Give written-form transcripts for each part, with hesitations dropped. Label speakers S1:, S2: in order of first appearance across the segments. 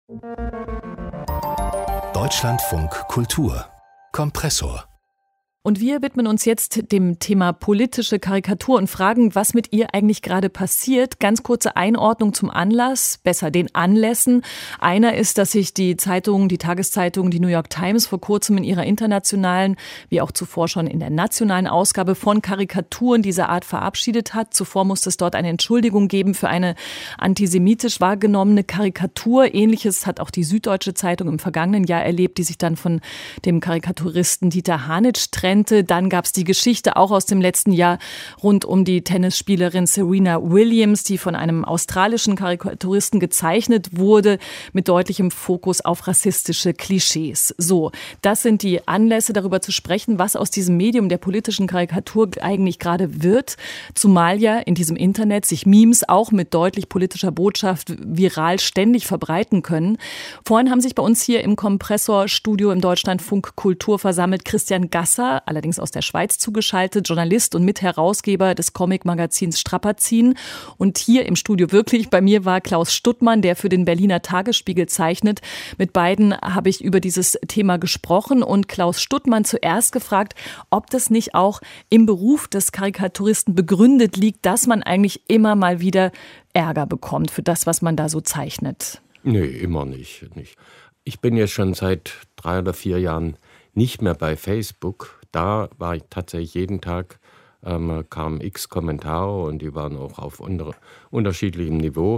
S1: Deutschlandfunk Kultur Kompressor.
S2: Und wir widmen uns jetzt dem Thema politische Karikatur und fragen, was mit ihr eigentlich gerade passiert. Ganz kurze Einordnung zum Anlass, besser den Anlässen. Einer ist, dass sich die Tageszeitung, die New York Times vor kurzem in ihrer internationalen, wie auch zuvor schon in der nationalen Ausgabe von Karikaturen dieser Art verabschiedet hat. Zuvor musste es dort eine Entschuldigung geben für eine antisemitisch wahrgenommene Karikatur. Ähnliches hat auch die Süddeutsche Zeitung im vergangenen Jahr erlebt, die sich dann von dem Karikaturisten Dieter Hanitsch trennte. Dann gab es die Geschichte auch aus dem letzten Jahr rund um die Tennisspielerin Serena Williams, die von einem australischen Karikaturisten gezeichnet wurde, mit deutlichem Fokus auf rassistische Klischees. So, das sind die Anlässe, darüber zu sprechen, was aus diesem Medium der politischen Karikatur eigentlich gerade wird. Zumal ja in diesem Internet sich Memes auch mit deutlich politischer Botschaft viral ständig verbreiten können. Vorhin haben sich bei uns hier im Kompressorstudio im Deutschlandfunk Kultur versammelt Christian Gasser, allerdings aus der Schweiz zugeschaltet, Journalist und Mitherausgeber des Comic-Magazins Strapazin. Und hier im Studio wirklich bei mir war Klaus Stuttmann, der für den Berliner Tagesspiegel zeichnet. Mit beiden habe ich über dieses Thema gesprochen und Klaus Stuttmann zuerst gefragt, ob das nicht auch im Beruf des Karikaturisten begründet liegt, dass man eigentlich immer mal wieder Ärger bekommt für das, was man da so zeichnet.
S3: Nee, immer nicht. Ich bin jetzt schon seit 3 oder 4 Jahren nicht mehr bei Facebook. Da war ich tatsächlich jeden Tag, kamen x Kommentare und die waren auch auf unterschiedlichem Niveau.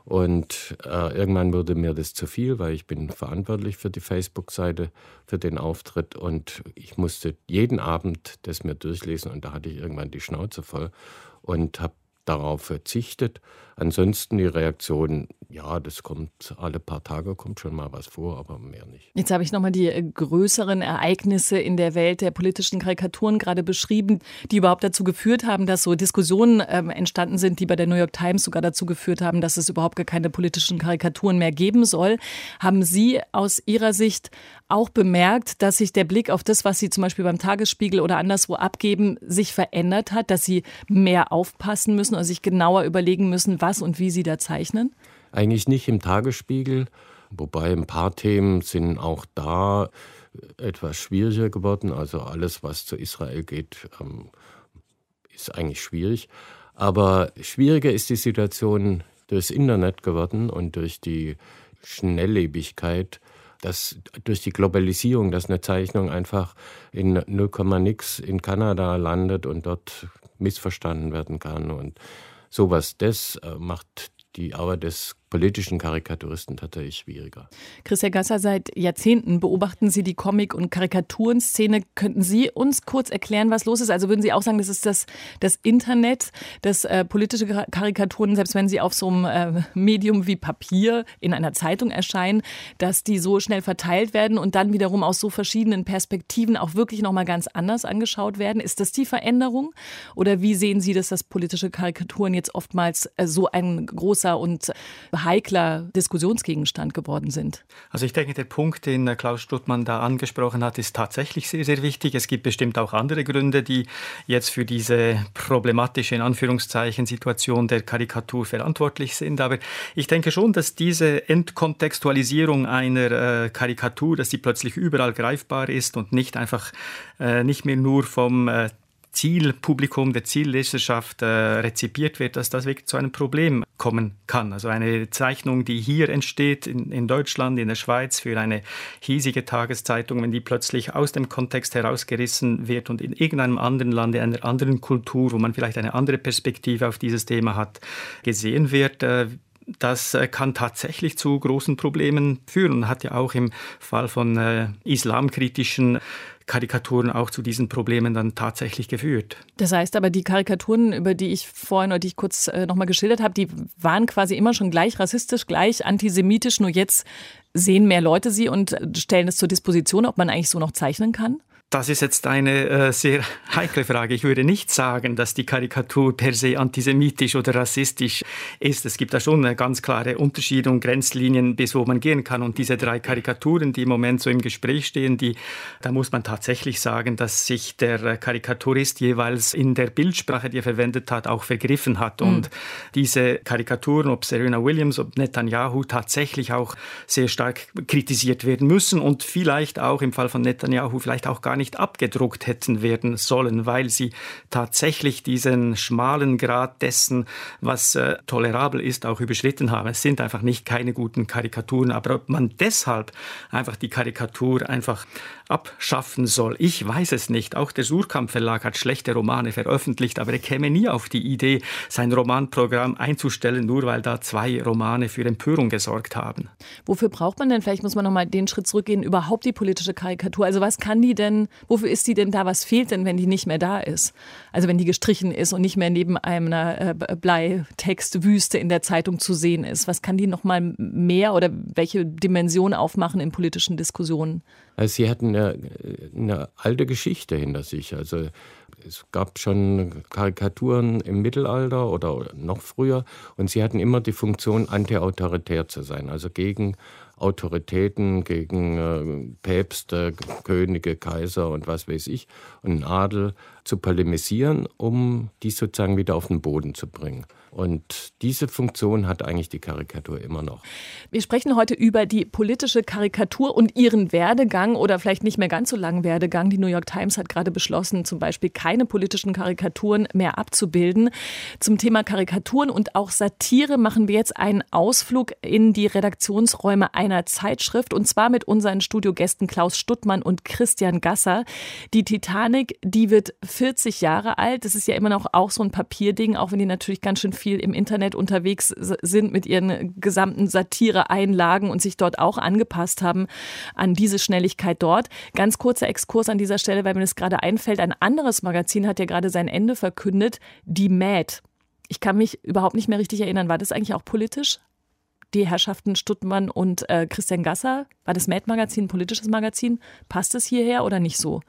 S3: Und irgendwann wurde mir das zu viel, weil ich bin verantwortlich für die Facebook-Seite, für den Auftritt. Und ich musste jeden Abend das mir durchlesen und da hatte ich irgendwann die Schnauze voll und habe darauf verzichtet. Ansonsten die Reaktion, ja, das kommt alle paar Tage, kommt schon mal was vor, aber mehr nicht.
S2: Jetzt habe ich nochmal die größeren Ereignisse in der Welt der politischen Karikaturen gerade beschrieben, die überhaupt dazu geführt haben, dass so Diskussionen entstanden sind, die bei der New York Times sogar dazu geführt haben, dass es überhaupt gar keine politischen Karikaturen mehr geben soll. Haben Sie aus Ihrer Sicht auch bemerkt, dass sich der Blick auf das, was Sie zum Beispiel beim Tagesspiegel oder anderswo abgeben, sich verändert hat, dass Sie mehr aufpassen müssen oder sich genauer überlegen müssen, was und wie Sie da zeichnen?
S3: Eigentlich nicht im Tagesspiegel, wobei ein paar Themen sind auch da etwas schwieriger geworden. Also alles, was zu Israel geht, ist eigentlich schwierig. Aber schwieriger ist die Situation durchs Internet geworden und durch die Schnelllebigkeit, durch die Globalisierung, dass eine Zeichnung einfach in 0,nix in Kanada landet und dort missverstanden werden kann. Und sowas, das macht die Arbeit des politischen Karikaturisten tatsächlich schwieriger.
S2: Christian Gasser, seit Jahrzehnten beobachten Sie die Comic- und Karikaturenszene. Könnten Sie uns kurz erklären, was los ist? Also würden Sie auch sagen, das ist das Internet, das politische Karikaturen, selbst wenn sie auf so einem Medium wie Papier in einer Zeitung erscheinen, dass die so schnell verteilt werden und dann wiederum aus so verschiedenen Perspektiven auch wirklich nochmal ganz anders angeschaut werden? Ist das die Veränderung? Oder wie sehen Sie, dass politische Karikaturen jetzt oftmals so ein großer und heikler Diskussionsgegenstand geworden sind?
S4: Also ich denke, der Punkt, den Klaus Stuttmann da angesprochen hat, ist tatsächlich sehr, sehr wichtig. Es gibt bestimmt auch andere Gründe, die jetzt für diese problematische, in Anführungszeichen, Situation der Karikatur verantwortlich sind. Aber ich denke schon, dass diese Entkontextualisierung einer Karikatur, dass die plötzlich überall greifbar ist und nicht mehr nur vom Zielpublikum, der Zielleserschaft rezipiert wird, dass das wirklich zu einem Problem kommen kann. Also eine Zeichnung, die hier entsteht, in Deutschland, in der Schweiz, für eine hiesige Tageszeitung, wenn die plötzlich aus dem Kontext herausgerissen wird und in irgendeinem anderen Land, in einer anderen Kultur, wo man vielleicht eine andere Perspektive auf dieses Thema hat, gesehen wird, das kann tatsächlich zu großen Problemen führen. Hat ja auch im Fall von islamkritischen Karikaturen auch zu diesen Problemen dann tatsächlich geführt.
S2: Das heißt aber, die Karikaturen, über die ich vorhin oder die ich kurz nochmal geschildert habe, die waren quasi immer schon gleich rassistisch, gleich antisemitisch, nur jetzt sehen mehr Leute sie und stellen es zur Disposition, ob man eigentlich so noch zeichnen kann?
S4: Das ist jetzt eine sehr heikle Frage. Ich würde nicht sagen, dass die Karikatur per se antisemitisch oder rassistisch ist. Es gibt da schon ganz klare Unterschiede und Grenzlinien, bis wo man gehen kann. Und diese 3 Karikaturen, die im Moment so im Gespräch stehen, da muss man tatsächlich sagen, dass sich der Karikaturist jeweils in der Bildsprache, die er verwendet hat, auch vergriffen hat. Und diese Karikaturen, ob Serena Williams, ob Netanyahu, tatsächlich auch sehr stark kritisiert werden müssen und vielleicht auch im Fall von Netanyahu vielleicht auch gar nicht abgedruckt hätten werden sollen, weil sie tatsächlich diesen schmalen Grad dessen, was tolerabel ist, auch überschritten haben. Es sind einfach nicht keine guten Karikaturen, aber ob man deshalb einfach die Karikatur einfach abschaffen soll, ich weiß es nicht. Auch der Suhrkamp Verlag hat schlechte Romane veröffentlicht, aber er käme nie auf die Idee, sein Romanprogramm einzustellen, nur weil da 2 Romane für Empörung gesorgt haben.
S2: Wofür braucht man denn, vielleicht muss man noch mal den Schritt zurückgehen, überhaupt die politische Karikatur? Also was kann die denn, wofür ist die denn da? Was fehlt denn, wenn die nicht mehr da ist? Also wenn die gestrichen ist und nicht mehr neben einer Bleitextwüste in der Zeitung zu sehen ist. Was kann die noch mal mehr oder welche Dimension aufmachen in politischen Diskussionen?
S3: Also sie hatten eine alte Geschichte hinter sich. Also es gab schon Karikaturen im Mittelalter oder noch früher und sie hatten immer die Funktion, antiautoritär zu sein, also gegen Autoritäten, gegen Päpste, Könige, Kaiser und was weiß ich und Adel zu polemisieren, um die sozusagen wieder auf den Boden zu bringen. Und diese Funktion hat eigentlich die Karikatur immer noch.
S2: Wir sprechen heute über die politische Karikatur und ihren Werdegang oder vielleicht nicht mehr ganz so langen Werdegang. Die New York Times hat gerade beschlossen, zum Beispiel keine politischen Karikaturen mehr abzubilden. Zum Thema Karikaturen und auch Satire machen wir jetzt einen Ausflug in die Redaktionsräume einer Zeitschrift und zwar mit unseren Studiogästen Klaus Stuttmann und Christian Gasser. Die Titanic, die wird 40 Jahre alt. Das ist ja immer noch auch so ein Papierding, auch wenn die natürlich ganz schön viel im Internet unterwegs sind mit ihren gesamten Satire-Einlagen und sich dort auch angepasst haben an diese Schnelligkeit dort. Ganz kurzer Exkurs an dieser Stelle, weil mir das gerade einfällt. Ein anderes Magazin hat ja gerade sein Ende verkündet, die Mad. Ich kann mich überhaupt nicht mehr richtig erinnern. War das eigentlich auch politisch? Die Herrschaften Stuttmann und Christian Gasser, war das Mad-Magazin ein politisches Magazin? Passt es hierher oder nicht so?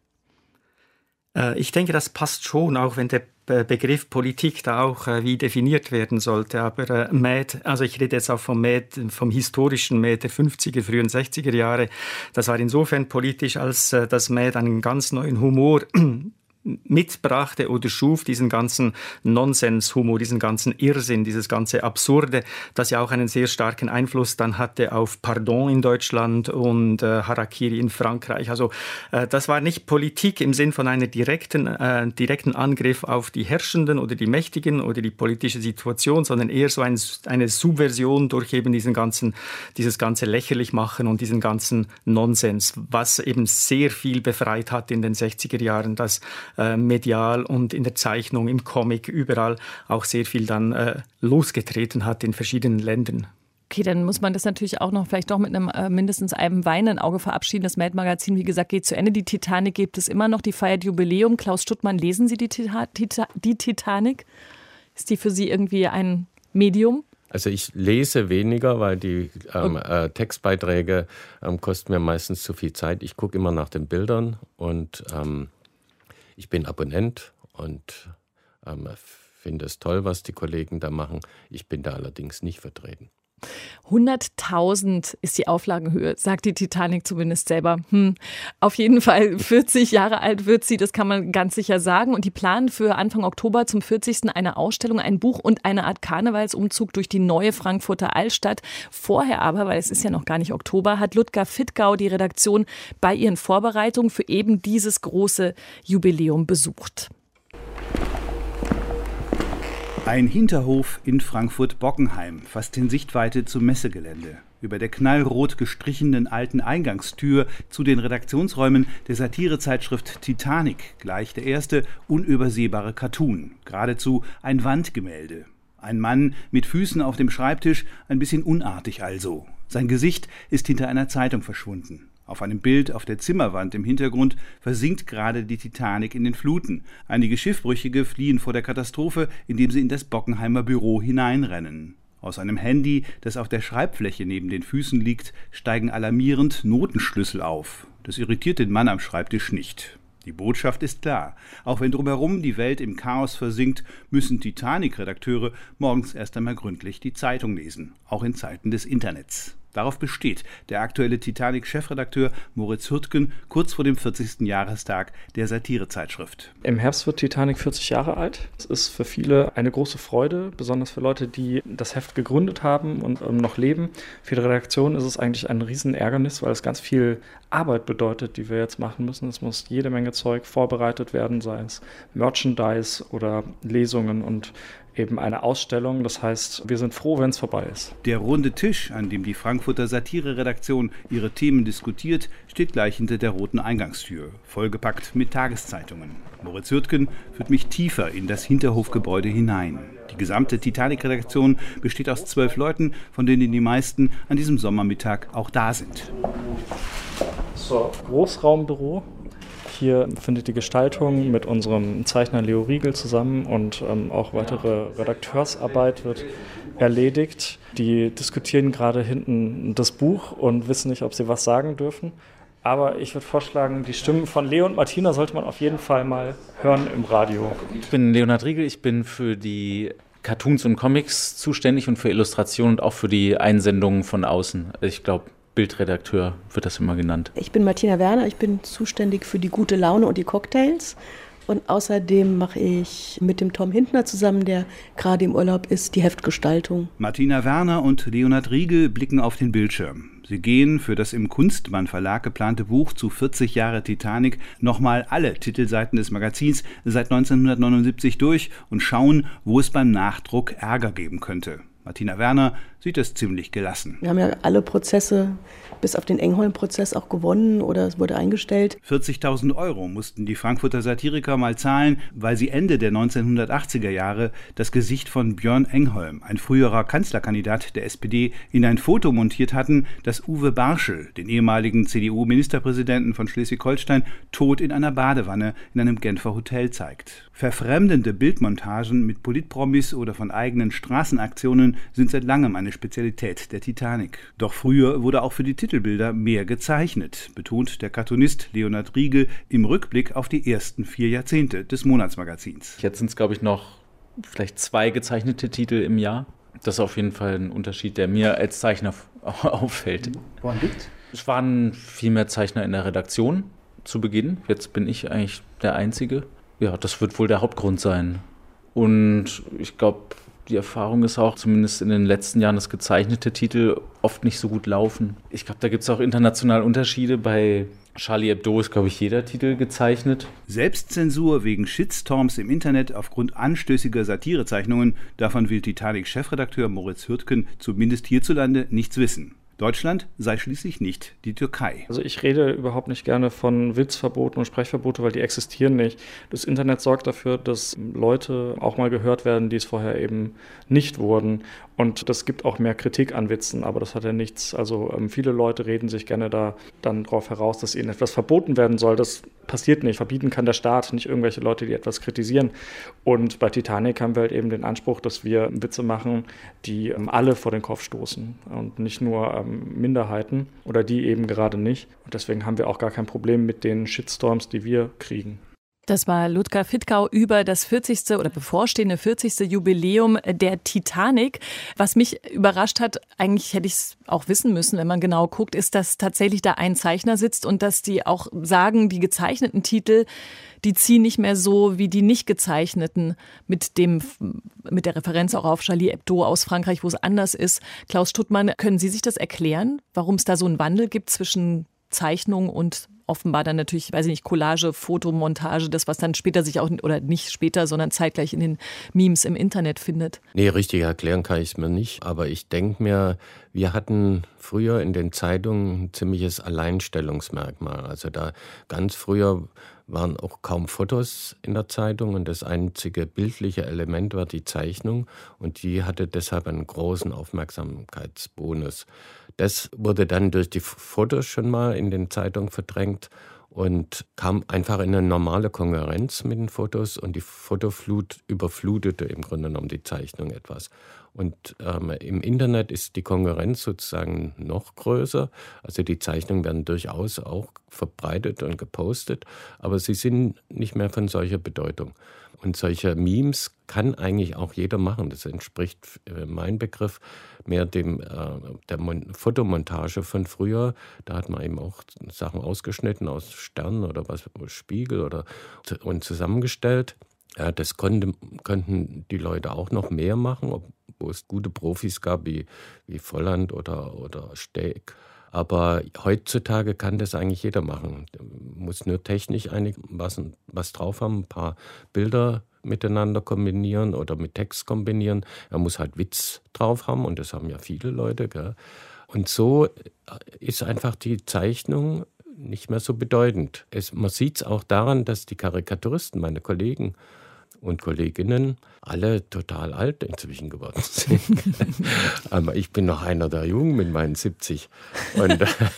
S4: Ich denke, das passt schon, auch wenn der Begriff Politik da auch wie definiert werden sollte. Aber Mad, also ich rede jetzt auch vom historischen Mad der 50er, frühen 60er Jahre. Das war insofern politisch, als das Mad einen ganz neuen Humor mitbrachte oder schuf, diesen ganzen Nonsenshumor, diesen ganzen Irrsinn, dieses ganze Absurde, das ja auch einen sehr starken Einfluss dann hatte auf Pardon in Deutschland und Harakiri in Frankreich. Also das war nicht Politik im Sinn von einem direkten Angriff auf die Herrschenden oder die Mächtigen oder die politische Situation, sondern eher so eine Subversion durch eben dieses ganze Lächerlichmachen und diesen ganzen Nonsens, was eben sehr viel befreit hat in den 60er Jahren, das medial und in der Zeichnung, im Comic, überall auch sehr viel dann losgetreten hat in verschiedenen Ländern.
S2: Okay, dann muss man das natürlich auch noch vielleicht doch mit einem mindestens einem weinenden Auge verabschieden. Das Mad-Magazin, wie gesagt, geht zu Ende. Die Titanic gibt es immer noch, die feiert Jubiläum. Klaus Stuttmann, lesen Sie die Titanic? Ist die für Sie irgendwie ein Medium?
S3: Also ich lese weniger, weil die Textbeiträge kosten mir meistens zu viel Zeit. Ich gucke immer nach den Bildern und ich bin Abonnent und finde es toll, was die Kollegen da machen. Ich bin da allerdings nicht vertreten.
S2: 100.000 ist die Auflagenhöhe, sagt die Titanic zumindest selber. Auf jeden Fall 40 Jahre alt wird sie, das kann man ganz sicher sagen. Und die planen für Anfang Oktober zum 40. eine Ausstellung, ein Buch und eine Art Karnevalsumzug durch die neue Frankfurter Altstadt. Vorher aber, weil es ist ja noch gar nicht Oktober, hat Ludger Fittgau die Redaktion bei ihren Vorbereitungen für eben dieses große Jubiläum besucht.
S5: Ein Hinterhof in Frankfurt-Bockenheim, fast in Sichtweite zum Messegelände. Über der knallrot gestrichenen alten Eingangstür zu den Redaktionsräumen der Satirezeitschrift Titanic gleich der erste unübersehbare Cartoon. Geradezu ein Wandgemälde. Ein Mann mit Füßen auf dem Schreibtisch, ein bisschen unartig also. Sein Gesicht ist hinter einer Zeitung verschwunden. Auf einem Bild auf der Zimmerwand im Hintergrund versinkt gerade die Titanic in den Fluten. Einige Schiffbrüchige fliehen vor der Katastrophe, indem sie in das Bockenheimer Büro hineinrennen. Aus einem Handy, das auf der Schreibfläche neben den Füßen liegt, steigen alarmierend Notenschlüssel auf. Das irritiert den Mann am Schreibtisch nicht. Die Botschaft ist klar. Auch wenn drumherum die Welt im Chaos versinkt, müssen Titanic-Redakteure morgens erst einmal gründlich die Zeitung lesen, auch in Zeiten des Internets. Darauf besteht der aktuelle Titanic-Chefredakteur Moritz Hürtgen kurz vor dem 40. Jahrestag der Satirezeitschrift.
S6: Im Herbst wird Titanic 40 Jahre alt. Es ist für viele eine große Freude, besonders für Leute, die das Heft gegründet haben und noch leben. Für die Redaktion ist es eigentlich ein Riesenärgernis, weil es ganz viel Arbeit bedeutet, die wir jetzt machen müssen. Es muss jede Menge Zeug vorbereitet werden, sei es Merchandise oder Lesungen und eben eine Ausstellung. Das heißt, wir sind froh, wenn es vorbei ist.
S5: Der runde Tisch, an dem die Frankfurter Satire-Redaktion ihre Themen diskutiert, steht gleich hinter der roten Eingangstür, vollgepackt mit Tageszeitungen. Moritz Hürtgen führt mich tiefer in das Hinterhofgebäude hinein. Die gesamte Titanic-Redaktion besteht aus 12 Leuten, von denen die meisten an diesem Sommermittag auch da sind.
S6: So, Großraumbüro. Hier findet die Gestaltung mit unserem Zeichner Leo Riegel zusammen und auch weitere Redakteursarbeit wird erledigt. Die diskutieren gerade hinten das Buch und wissen nicht, ob sie was sagen dürfen. Aber ich würde vorschlagen, die Stimmen von Leo und Martina sollte man auf jeden Fall mal hören im Radio.
S7: Ich bin Leonhard Riegel, ich bin für die Cartoons und Comics zuständig und für Illustrationen und auch für die Einsendungen von außen. Ich glaube, Bildredakteur wird das immer genannt.
S8: Ich bin Martina Werner, ich bin zuständig für die gute Laune und die Cocktails. Und außerdem mache ich mit dem Tom Hintner zusammen, der gerade im Urlaub ist, die Heftgestaltung.
S5: Martina Werner und Leonhard Riegel blicken auf den Bildschirm. Sie gehen für das im Kunstmann Verlag geplante Buch zu 40 Jahre Titanic nochmal alle Titelseiten des Magazins seit 1979 durch und schauen, wo es beim Nachdruck Ärger geben könnte. Martina Werner sieht es ziemlich gelassen.
S8: Wir haben ja alle Prozesse bis auf den Engholm-Prozess auch gewonnen oder es wurde eingestellt.
S5: 40.000 € mussten die Frankfurter Satiriker mal zahlen, weil sie Ende der 1980er Jahre das Gesicht von Björn Engholm, ein früherer Kanzlerkandidat der SPD, in ein Foto montiert hatten, das Uwe Barschel, den ehemaligen CDU-Ministerpräsidenten von Schleswig-Holstein, tot in einer Badewanne in einem Genfer Hotel zeigt. Verfremdende Bildmontagen mit Politpromis oder von eigenen Straßenaktionen sind seit langem eine Spezialität der Titanic. Doch früher wurde auch für die Titelbilder mehr gezeichnet, betont der Cartoonist Leonhard Riegel im Rückblick auf die ersten 4 Jahrzehnte des Monatsmagazins.
S7: Jetzt sind es, glaube ich, noch vielleicht 2 gezeichnete Titel im Jahr. Das ist auf jeden Fall ein Unterschied, der mir als Zeichner auffällt.
S5: Woran liegt's?
S7: Es waren viel mehr Zeichner in der Redaktion zu Beginn. Jetzt bin ich eigentlich der Einzige. Ja, das wird wohl der Hauptgrund sein. Und ich glaube, die Erfahrung ist auch, zumindest in den letzten Jahren, dass gezeichnete Titel oft nicht so gut laufen. Ich glaube, da gibt es auch international Unterschiede. Bei Charlie Hebdo ist, glaube ich, jeder Titel gezeichnet.
S5: Selbstzensur wegen Shitstorms im Internet aufgrund anstößiger Satirezeichnungen, davon will Titanic-Chefredakteur Moritz Hürtgen zumindest hierzulande nichts wissen. Deutschland sei schließlich nicht die Türkei.
S6: Also ich rede überhaupt nicht gerne von Witzverboten und Sprechverbote, weil die existieren nicht. Das Internet sorgt dafür, dass Leute auch mal gehört werden, die es vorher eben nicht wurden. Und das gibt auch mehr Kritik an Witzen, aber das hat ja nichts. Also viele Leute reden sich gerne da dann drauf heraus, dass ihnen etwas verboten werden soll. Das passiert nicht. Verbieten kann der Staat, nicht irgendwelche Leute, die etwas kritisieren. Und bei Titanic haben wir halt eben den Anspruch, dass wir Witze machen, die alle vor den Kopf stoßen und nicht nur Minderheiten oder die eben gerade nicht. Und deswegen haben wir auch gar kein Problem mit den Shitstorms, die wir kriegen.
S2: Das war Ludger Fittkau über das 40. oder bevorstehende 40. Jubiläum der Titanic. Was mich überrascht hat, eigentlich hätte ich es auch wissen müssen, wenn man genau guckt, ist, dass tatsächlich da ein Zeichner sitzt und dass die auch sagen, die gezeichneten Titel, die ziehen nicht mehr so wie die nicht gezeichneten mit der Referenz auch auf Charlie Hebdo aus Frankreich, wo es anders ist. Klaus Stuttmann, können Sie sich das erklären, warum es da so einen Wandel gibt zwischen Zeichnung und offenbar dann natürlich, weiß ich nicht, Collage, Fotomontage, das, was dann später sich auch, oder nicht später, sondern zeitgleich in den Memes im Internet findet?
S3: Nee, richtig erklären kann ich es mir nicht. Aber ich denke mir, wir hatten früher in den Zeitungen ein ziemliches Alleinstellungsmerkmal. Also da ganz früher waren auch kaum Fotos in der Zeitung und das einzige bildliche Element war die Zeichnung und die hatte deshalb einen großen Aufmerksamkeitsbonus. Das wurde dann durch die Fotos schon mal in den Zeitungen verdrängt und kam einfach in eine normale Konkurrenz mit den Fotos und die Fotoflut überflutete im Grunde genommen die Zeichnung etwas. Und im Internet ist die Konkurrenz sozusagen noch größer. Also die Zeichnungen werden durchaus auch verbreitet und gepostet, aber sie sind nicht mehr von solcher Bedeutung. Und solche Memes kann eigentlich auch jeder machen. Das entspricht mein Begriff mehr der Fotomontage von früher. Da hat man eben auch Sachen ausgeschnitten aus Stern oder was, Spiegel und zusammengestellt. Ja, das könnten die Leute auch noch mehr machen, wo es gute Profis gab wie Volland oder Steg. Aber heutzutage kann das eigentlich jeder machen. Muss nur technisch was drauf haben, ein paar Bilder miteinander kombinieren oder mit Text kombinieren. Er muss halt Witz drauf haben und das haben ja viele Leute. Gell? Und so ist einfach die Zeichnung nicht mehr so bedeutend. Man sieht es auch daran, dass die Karikaturisten, meine Kollegen und Kolleginnen, alle total alt inzwischen geworden sind. Aber ich bin noch einer der Jungen mit meinen 70. Und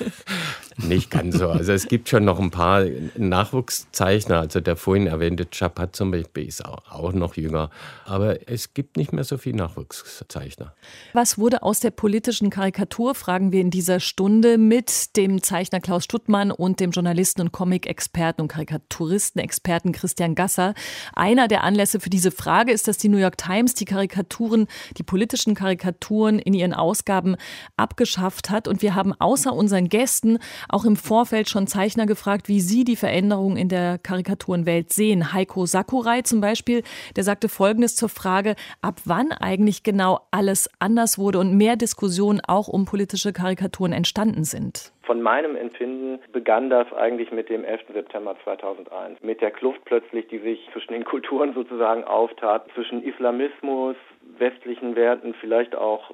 S3: nicht ganz so. Also es gibt schon noch ein paar Nachwuchszeichner. Also der vorhin erwähnte Chapat zum Beispiel ist auch noch jünger. Aber es gibt nicht mehr so viele Nachwuchszeichner.
S2: Was wurde aus der politischen Karikatur, fragen wir in dieser Stunde mit dem Zeichner Klaus Stuttmann und dem Journalisten und Comic-Experten und Karikaturistenexperten Christian Gasser. Einer der Anlässe für diese Frage ist, dass die New York Times die politischen Karikaturen in ihren Ausgaben abgeschafft hat. Und wir haben außer unseren Gästen auch im Vorfeld schon Zeichner gefragt, wie sie die Veränderungen in der Karikaturenwelt sehen. Heiko Sakurai zum Beispiel, der sagte Folgendes zur Frage, ab wann eigentlich genau alles anders wurde und mehr Diskussionen auch um politische Karikaturen entstanden sind.
S9: Von meinem Empfinden begann das eigentlich mit dem 11. September 2001. Mit der Kluft plötzlich, die sich zwischen den Kulturen sozusagen auftat, zwischen Islamismus, westlichen Werten, vielleicht auch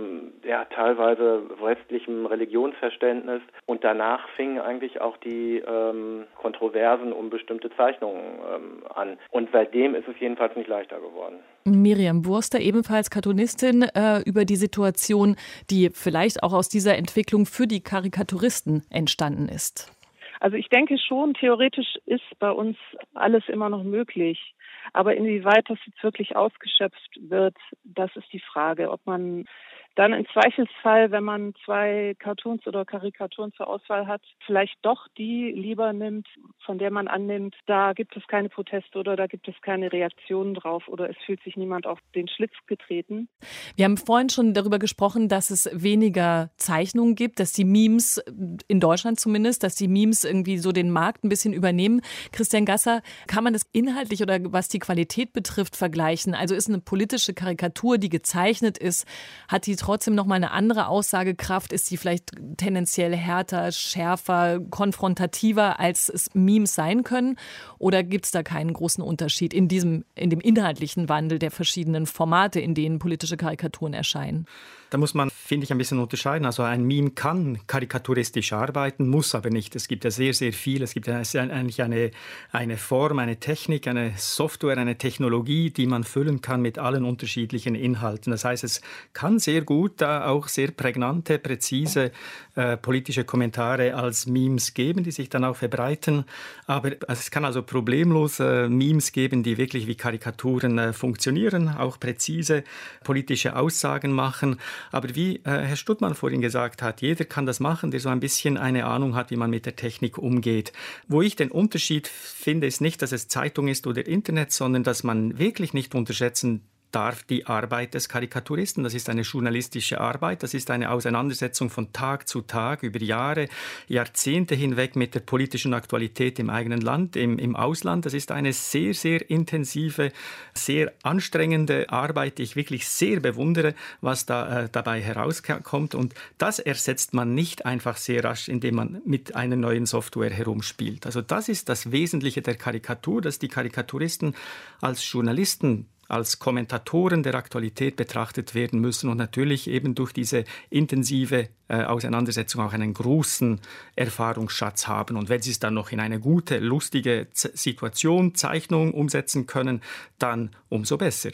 S9: teilweise westlichem Religionsverständnis. Und danach fingen eigentlich auch die Kontroversen um bestimmte Zeichnungen an. Und seitdem ist es jedenfalls nicht leichter geworden.
S2: Miriam Wurster, ebenfalls Cartoonistin, über die Situation, die vielleicht auch aus dieser Entwicklung für die Karikaturisten entstanden ist.
S10: Also ich denke schon, theoretisch ist bei uns alles immer noch möglich. Aber inwieweit das jetzt wirklich ausgeschöpft wird, das ist die Frage. Ob man dann im Zweifelsfall, wenn man 2 Cartoons oder Karikaturen zur Auswahl hat, vielleicht doch die lieber nimmt, von der man annimmt, da gibt es keine Proteste oder da gibt es keine Reaktionen drauf oder es fühlt sich niemand auf den Schlitz getreten.
S2: Wir haben vorhin schon darüber gesprochen, dass es weniger Zeichnungen gibt, dass die Memes, in Deutschland zumindest, dass die Memes irgendwie so den Markt ein bisschen übernehmen. Christian Gasser, kann man das inhaltlich oder was die Qualität betrifft vergleichen? Also ist eine politische Karikatur, die gezeichnet ist, hat die trotzdem noch mal eine andere Aussagekraft? Ist die vielleicht tendenziell härter, schärfer, konfrontativer, als es Memes sein können? Oder gibt es da keinen großen Unterschied in dem inhaltlichen Wandel der verschiedenen Formate, in denen politische Karikaturen erscheinen?
S4: Da muss man, finde ich, ein bisschen unterscheiden. Also ein Meme kann karikaturistisch arbeiten, muss aber nicht. Es gibt ja sehr, sehr viel. Es gibt ja eigentlich eine Form, eine Technik, eine Software, eine Technologie, die man füllen kann mit allen unterschiedlichen Inhalten. Das heißt, es kann sehr gut auch sehr prägnante, präzise politische Kommentare als Memes geben, die sich dann auch verbreiten. Aber es kann also problemlos Memes geben, die wirklich wie Karikaturen funktionieren, auch präzise politische Aussagen machen. Aber wie Herr Stuttmann vorhin gesagt hat, jeder kann das machen, der so ein bisschen eine Ahnung hat, wie man mit der Technik umgeht. Wo ich den Unterschied finde, ist nicht, dass es Zeitung ist oder Internet, sondern dass man wirklich nicht unterschätzen darf die Arbeit des Karikaturisten. Das ist eine journalistische Arbeit, das ist eine Auseinandersetzung von Tag zu Tag über Jahre, Jahrzehnte hinweg mit der politischen Aktualität im eigenen Land, im Ausland. Das ist eine sehr, sehr intensive, sehr anstrengende Arbeit, die ich wirklich sehr bewundere, was da dabei herauskommt. Und das ersetzt man nicht einfach sehr rasch, indem man mit einer neuen Software herumspielt. Also das ist das Wesentliche der Karikatur, dass die Karikaturisten als Journalisten, als Kommentatoren der Aktualität betrachtet werden müssen und natürlich eben durch diese intensive Auseinandersetzung auch einen großen Erfahrungsschatz haben. Und wenn sie es dann noch in eine gute, lustige Situation, Zeichnung umsetzen können, dann umso besser.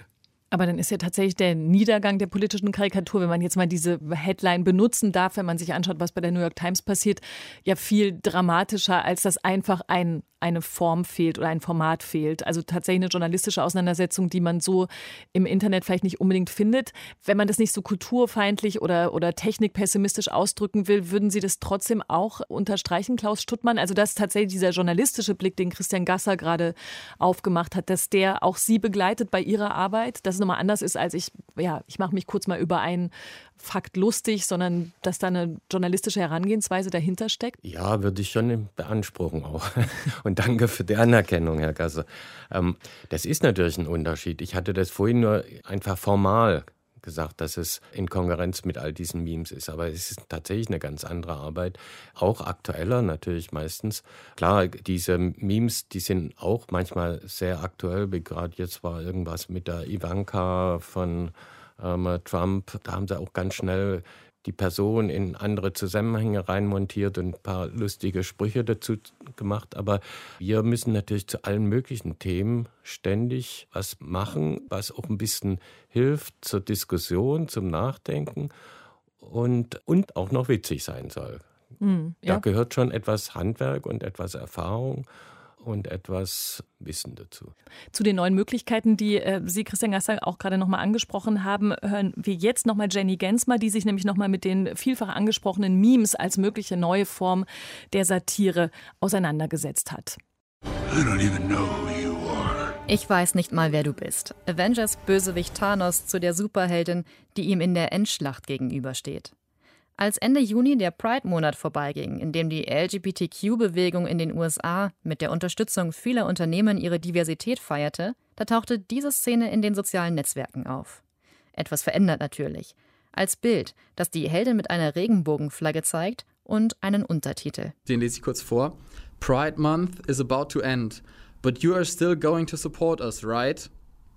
S2: Aber dann ist ja tatsächlich der Niedergang der politischen Karikatur, wenn man jetzt mal diese Headline benutzen darf, wenn man sich anschaut, was bei der New York Times passiert, ja viel dramatischer, als dass einfach eine Form fehlt oder ein Format fehlt. Also tatsächlich eine journalistische Auseinandersetzung, die man so im Internet vielleicht nicht unbedingt findet. Wenn man das nicht so kulturfeindlich oder technikpessimistisch ausdrücken will, würden Sie das trotzdem auch unterstreichen, Klaus Stuttmann? Also dass tatsächlich dieser journalistische Blick, den Christian Gasser gerade aufgemacht hat, dass der auch Sie begleitet bei Ihrer Arbeit, dass es nochmal anders ist, als ich mache mich kurz mal über einen Fakt lustig, sondern dass da eine journalistische Herangehensweise dahinter steckt?
S3: Ja, würde ich schon beanspruchen auch. Und danke für die Anerkennung, Herr Gasser. Das ist natürlich ein Unterschied. Ich hatte das vorhin nur einfach formal gesagt, dass es in Konkurrenz mit all diesen Memes ist. Aber es ist tatsächlich eine ganz andere Arbeit. Auch aktueller natürlich meistens. Klar, diese Memes, die sind auch manchmal sehr aktuell. Wie gerade jetzt war irgendwas mit der Ivanka von Trump. Da haben sie auch ganz schnell die Person in andere Zusammenhänge reinmontiert und ein paar lustige Sprüche dazu gemacht. Aber wir müssen natürlich zu allen möglichen Themen ständig was machen, was auch ein bisschen hilft zur Diskussion, zum Nachdenken und auch noch witzig sein soll. Da gehört schon etwas Handwerk und etwas Erfahrung und etwas Wissen dazu.
S2: Zu den neuen Möglichkeiten, die Sie, Christian Gasser, auch gerade nochmal angesprochen haben, hören wir jetzt nochmal Jenny Gensmer, die sich nämlich nochmal mit den vielfach angesprochenen Memes als mögliche neue Form der Satire auseinandergesetzt hat.
S11: Ich weiß nicht mal, wer du bist. Avengers-Bösewicht Thanos zu der Superheldin, die ihm in der Endschlacht gegenübersteht. Als Ende Juni der Pride-Monat vorbeiging, in dem die LGBTQ-Bewegung in den USA mit der Unterstützung vieler Unternehmen ihre Diversität feierte, da tauchte diese Szene in den sozialen Netzwerken auf. Etwas verändert natürlich. Als Bild, das die Heldin mit einer Regenbogenflagge zeigt und einen Untertitel.
S12: Den lese ich kurz vor. Pride Month is about to end, but you are still going to support us, right?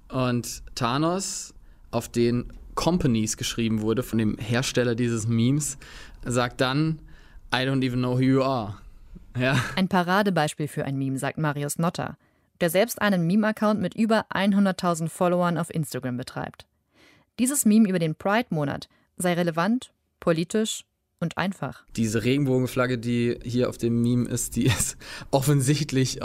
S12: Und Thanos, auf den Companies geschrieben wurde, von dem Hersteller dieses Memes, sagt dann, I don't even know who you are. Ja.
S11: Ein Paradebeispiel für ein Meme, sagt Marius Notter, der selbst einen Meme-Account mit über 100.000 Followern auf Instagram betreibt. Dieses Meme über den Pride-Monat sei relevant, politisch und einfach.
S12: Diese Regenbogenflagge, die hier auf dem Meme ist, die ist offensichtlich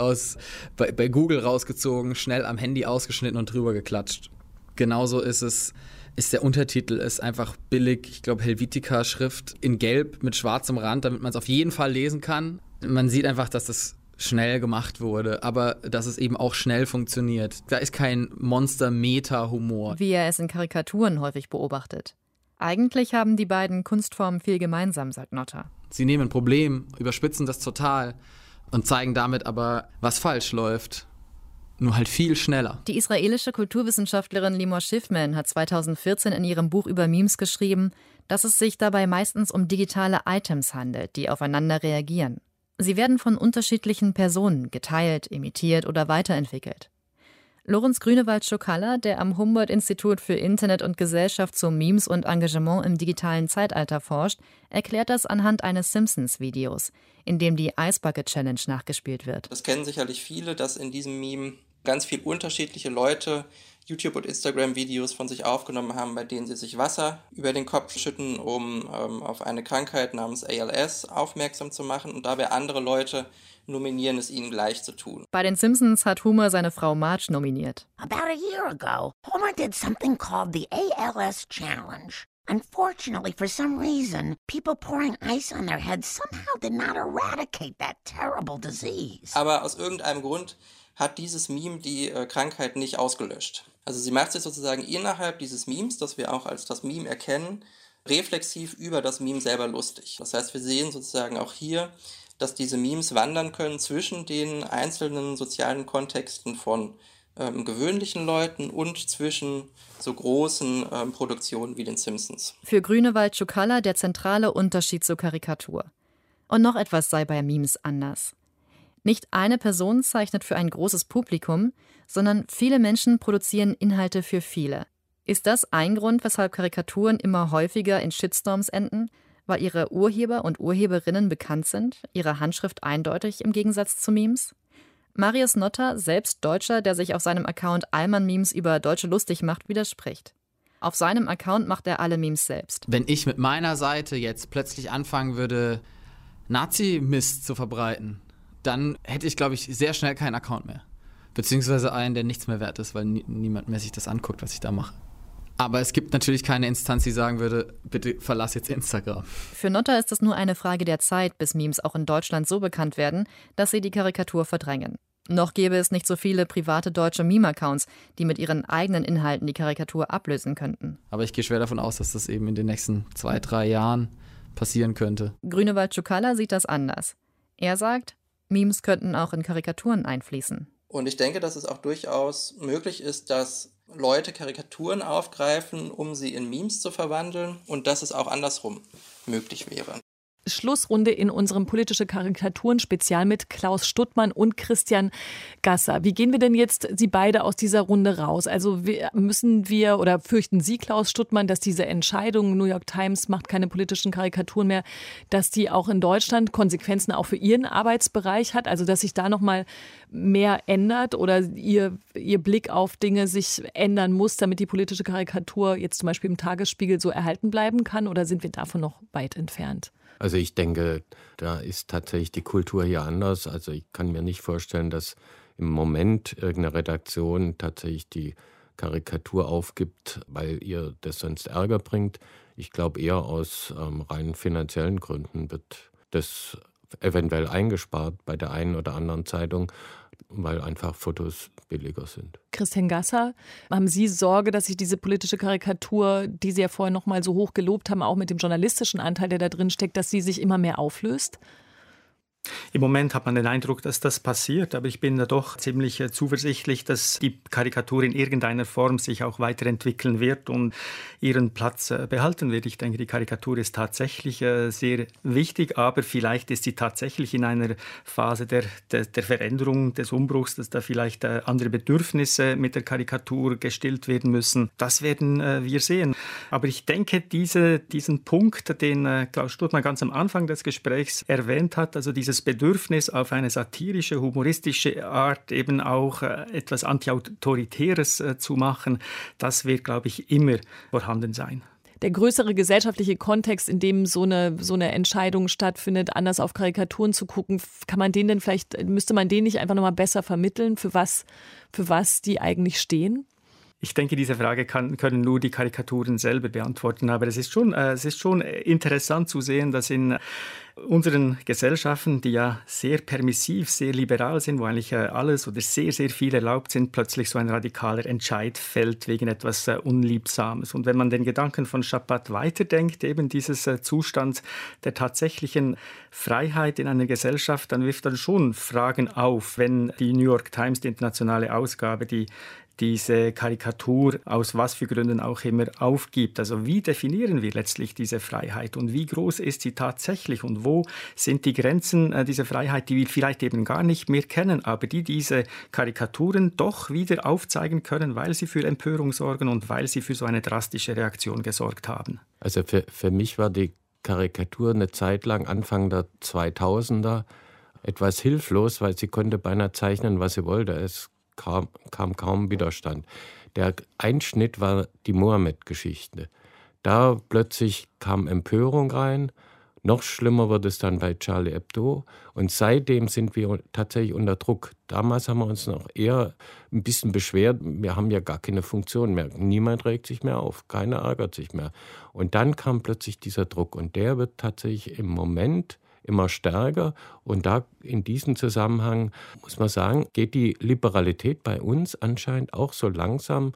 S12: bei Google rausgezogen, schnell am Handy ausgeschnitten und drüber geklatscht. Genauso ist der Untertitel, ist einfach billig, ich glaube Helvetica-Schrift in Gelb mit schwarzem Rand, damit man es auf jeden Fall lesen kann. Man sieht einfach, dass das schnell gemacht wurde, aber dass es eben auch schnell funktioniert. Da ist kein Monster-Meta-Humor.
S11: Wie er es in Karikaturen häufig beobachtet. Eigentlich haben die beiden Kunstformen viel gemeinsam, sagt Notter.
S12: Sie nehmen ein Problem, überspitzen das total und zeigen damit aber, was falsch läuft. Nur halt viel schneller.
S11: Die israelische Kulturwissenschaftlerin Limor Schiffman hat 2014 in ihrem Buch über Memes geschrieben, dass es sich dabei meistens um digitale Items handelt, die aufeinander reagieren. Sie werden von unterschiedlichen Personen geteilt, imitiert oder weiterentwickelt. Lorenz Grünewald-Schokalla, der am Humboldt-Institut für Internet und Gesellschaft zu Memes und Engagement im digitalen Zeitalter forscht, erklärt das anhand eines Simpsons-Videos, in dem die Ice Bucket Challenge nachgespielt wird.
S13: Das kennen sicherlich viele, dass in diesem Meme ganz viele unterschiedliche Leute YouTube- und Instagram-Videos von sich aufgenommen haben, bei denen sie sich Wasser über den Kopf schütten, um auf eine Krankheit namens ALS aufmerksam zu machen und dabei andere Leute nominieren, es ihnen gleich zu tun.
S11: Bei den Simpsons hat Homer seine Frau Marge nominiert.
S14: About a year ago, Homer did something called the ALS Challenge. Unfortunately, for some reason, people pouring ice on their heads somehow did not eradicate that terrible disease.
S13: Aber aus irgendeinem Grund hat dieses Meme die Krankheit nicht ausgelöscht. Also sie macht sich sozusagen innerhalb dieses Memes, das wir auch als das Meme erkennen, reflexiv über das Meme selber lustig. Das heißt, wir sehen sozusagen auch hier, dass diese Memes wandern können zwischen den einzelnen sozialen Kontexten von gewöhnlichen Leuten und zwischen so großen Produktionen wie den Simpsons.
S11: Für Grünewald-Schokalla der zentrale Unterschied zur Karikatur. Und noch etwas sei bei Memes anders. Nicht eine Person zeichnet für ein großes Publikum, sondern viele Menschen produzieren Inhalte für viele. Ist das ein Grund, weshalb Karikaturen immer häufiger in Shitstorms enden? Weil ihre Urheber und Urheberinnen bekannt sind, ihre Handschrift eindeutig im Gegensatz zu Memes? Marius Notter, selbst Deutscher, der sich auf seinem Account Allmann-Memes über Deutsche lustig macht, widerspricht. Auf seinem Account macht er alle Memes selbst.
S12: Wenn ich mit meiner Seite jetzt plötzlich anfangen würde, Nazi-Mist zu verbreiten, dann hätte ich, glaube ich, sehr schnell keinen Account mehr. Beziehungsweise einen, der nichts mehr wert ist, weil niemand mehr sich das anguckt, was ich da mache. Aber es gibt natürlich keine Instanz, die sagen würde, bitte verlass jetzt Instagram.
S11: Für Notter ist es nur eine Frage der Zeit, bis Memes auch in Deutschland so bekannt werden, dass sie die Karikatur verdrängen. Noch gäbe es nicht so viele private deutsche Meme-Accounts, die mit ihren eigenen Inhalten die Karikatur ablösen könnten.
S12: Aber ich gehe schwer davon aus, dass das eben in den nächsten 2-3 Jahren passieren könnte.
S11: Grünewald Czukala sieht das anders. Er sagt, Memes könnten auch in Karikaturen einfließen.
S13: Und ich denke, dass es auch durchaus möglich ist, dass Leute Karikaturen aufgreifen, um sie in Memes zu verwandeln und dass es auch andersrum möglich wäre.
S2: Schlussrunde in unserem politische Karikaturen-Spezial mit Klaus Stuttmann und Christian Gasser. Wie gehen wir denn jetzt Sie beide aus dieser Runde raus? Also müssen wir oder fürchten Sie, Klaus Stuttmann, dass diese Entscheidung, New York Times macht keine politischen Karikaturen mehr, dass die auch in Deutschland Konsequenzen auch für Ihren Arbeitsbereich hat? Also dass sich da nochmal mehr ändert oder Ihr Blick auf Dinge sich ändern muss, damit die politische Karikatur jetzt zum Beispiel im Tagesspiegel so erhalten bleiben kann? Oder sind wir davon noch weit entfernt?
S3: Also ich denke, da ist tatsächlich die Kultur hier anders. Also ich kann mir nicht vorstellen, dass im Moment irgendeine Redaktion tatsächlich die Karikatur aufgibt, weil ihr das sonst Ärger bringt. Ich glaube eher aus rein finanziellen Gründen wird das eventuell eingespart bei der einen oder anderen Zeitung, weil einfach Fotos billiger sind.
S2: Christian Gasser, haben Sie Sorge, dass sich diese politische Karikatur, die Sie ja vorhin noch mal so hoch gelobt haben, auch mit dem journalistischen Anteil, der da drin steckt, dass sie sich immer mehr auflöst?
S4: Im Moment hat man den Eindruck, dass das passiert, aber ich bin da doch ziemlich zuversichtlich, dass die Karikatur in irgendeiner Form sich auch weiterentwickeln wird und ihren Platz behalten wird. Ich denke, die Karikatur ist tatsächlich sehr wichtig, aber vielleicht ist sie tatsächlich in einer Phase der Veränderung, des Umbruchs, dass da vielleicht andere Bedürfnisse mit der Karikatur gestillt werden müssen. Das werden wir sehen. Aber ich denke, diesen Punkt, den Klaus Stuttmann ganz am Anfang des Gesprächs erwähnt hat, also dieses Bedürfnis auf eine satirische, humoristische Art eben auch etwas Antiautoritäres zu machen, das wird, glaube ich, immer vorhanden sein.
S2: Der größere gesellschaftliche Kontext, in dem so eine Entscheidung stattfindet, anders auf Karikaturen zu gucken, müsste man den nicht einfach nochmal besser vermitteln, für was die eigentlich stehen?
S4: Ich denke, diese Frage können nur die Karikaturen selber beantworten. Aber es ist schon interessant zu sehen, dass in unseren Gesellschaften, die ja sehr permissiv, sehr liberal sind, wo eigentlich alles oder sehr, sehr viel erlaubt sind, plötzlich so ein radikaler Entscheid fällt wegen etwas Unliebsames. Und wenn man den Gedanken von Chapat weiterdenkt, eben dieses Zustand der tatsächlichen Freiheit in einer Gesellschaft, dann wirft dann schon Fragen auf, wenn die New York Times, die internationale Ausgabe, diese Karikatur aus was für Gründen auch immer aufgibt. Also wie definieren wir letztlich diese Freiheit und wie groß ist sie tatsächlich und wo sind die Grenzen dieser Freiheit, die wir vielleicht eben gar nicht mehr kennen, aber die diese Karikaturen doch wieder aufzeigen können, weil sie für Empörung sorgen und weil sie für so eine drastische Reaktion gesorgt haben.
S3: Also für mich war die Karikatur eine Zeit lang, Anfang der 2000er, etwas hilflos, weil sie konnte beinahe zeichnen, was sie wollte. Es kam kaum Widerstand. Der Einschnitt war die Mohammed-Geschichte. Da plötzlich kam Empörung rein. Noch schlimmer wurde es dann bei Charlie Hebdo. Und seitdem sind wir tatsächlich unter Druck. Damals haben wir uns noch eher ein bisschen beschwert. Wir haben ja gar keine Funktion mehr. Niemand regt sich mehr auf. Keiner ärgert sich mehr. Und dann kam plötzlich dieser Druck. Und der wird tatsächlich im Moment immer stärker. Und da in diesem Zusammenhang, muss man sagen, geht die Liberalität bei uns anscheinend auch so langsam,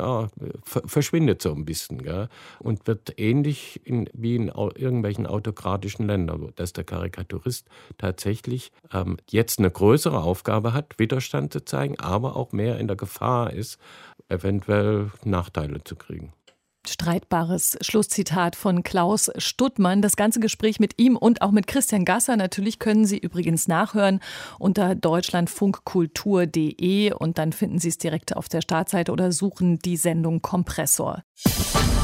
S3: verschwindet so ein bisschen. Gell? Und wird ähnlich wie in irgendwelchen autokratischen Ländern, dass der Karikaturist tatsächlich jetzt eine größere Aufgabe hat, Widerstand zu zeigen, aber auch mehr in der Gefahr ist, eventuell Nachteile zu kriegen.
S2: Streitbares Schlusszitat von Klaus Stuttmann. Das ganze Gespräch mit ihm und auch mit Christian Gasser natürlich können Sie übrigens nachhören unter deutschlandfunkkultur.de und dann finden Sie es direkt auf der Startseite oder suchen die Sendung Kompressor.